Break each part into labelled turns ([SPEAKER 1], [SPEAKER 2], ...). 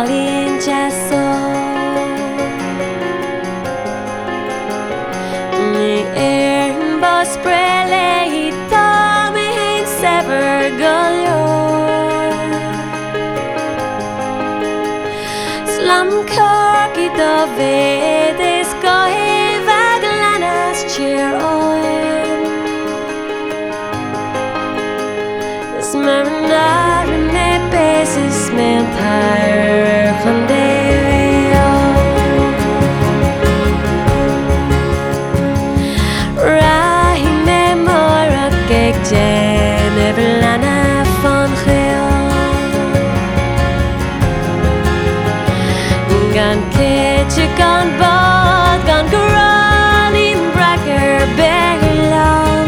[SPEAKER 1] Colleen Jasso Ni Bos Brele Tome Hein Sever Golior Slam Corky Dovedis Gohe Vaglanas Cheer Oen This Marindar Ne Basis Vampire Condeo Rahime Mora Gek Jen Everlana Von Geo Gan Kitche Gan Bod Gan Gorani Bracker Beglan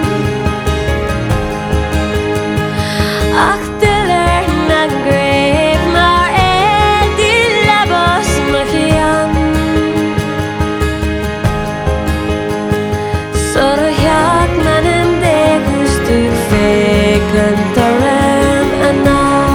[SPEAKER 1] Ach Diller Nag Grave Mar Edi Labos Machian Soro Hjak Manem De Gustu Feken Torem Anal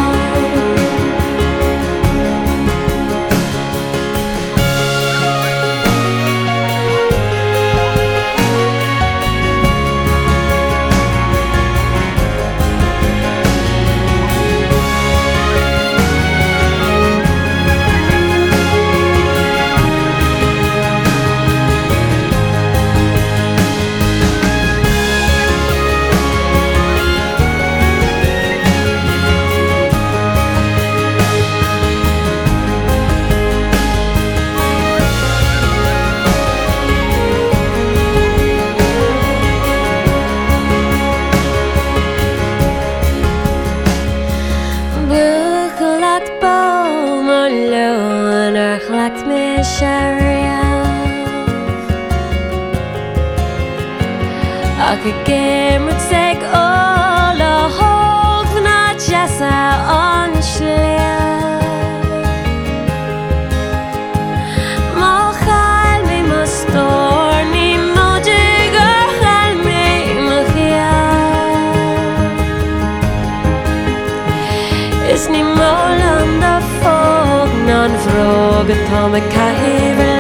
[SPEAKER 1] Lakt me sharia Ak gemut seg ola hog vna jasa on shlia Mal khal me mastor ni mojiger khal me makhia Is ni molan da fog non vroge tome kahever